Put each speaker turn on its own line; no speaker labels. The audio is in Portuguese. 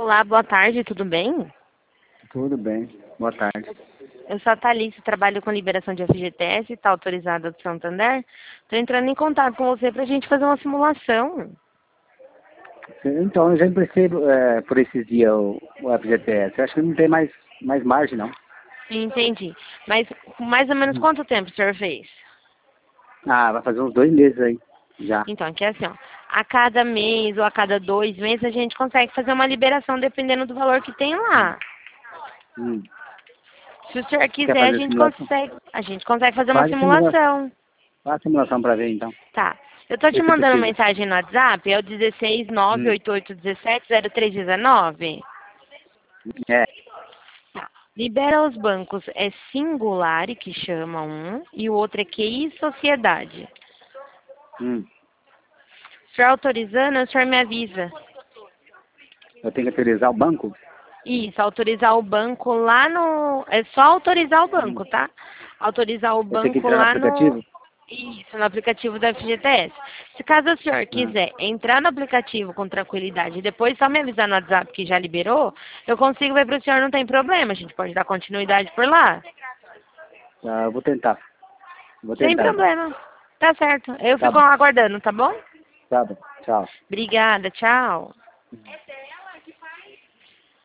Olá, boa tarde, tudo bem?
Tudo bem, boa tarde.
Eu sou a Thalissa, trabalho com liberação de FGTS, está autorizada do Santander. Estou entrando em contato com você para a gente fazer uma simulação.
Então, eu já emprestei por esses dias o FGTS. Eu acho que não tem mais margem, não.
Entendi. Mas mais ou menos quanto tempo o senhor fez?
Ah, vai fazer uns 2 meses aí, já.
Então, aqui é assim, ó. A cada mês ou a cada 2 meses a gente consegue fazer uma liberação dependendo do valor que tem lá.
Hum.
Se o senhor
Quer
quiser,
fazer simulação?
a gente consegue fazer uma
Faz a simulação.
simulação.
Faz a simulação para ver, então.
Tá. Eu tô
O
te
que você
mandando
precisa?
mensagem no WhatsApp, é o 16988170319.
É.
Tá. Libera os bancos é Singular, que chama um, e o outro é QI Sociedade.
Hum.
Se for autorizando, o senhor me avisa.
Eu tenho que autorizar o banco?
Isso, autorizar o banco lá no... É só autorizar o
Hum.
banco, tá? Autorizar o
Eu tenho que
banco
entrar no
lá no...
aplicativo?
Isso, no aplicativo da FGTS. Se caso o senhor
Ah.
quiser entrar no aplicativo com tranquilidade e depois só me avisar no WhatsApp que já liberou, eu consigo ver para o senhor, não tem problema. A gente pode dar continuidade por lá.
Tá, eu vou tentar. Vou
Sem
tentar, então.
problema. Tá certo. Eu
Tá
fico
bom.
aguardando, tá bom?
Tá bom. Tchau.
Obrigada, tchau.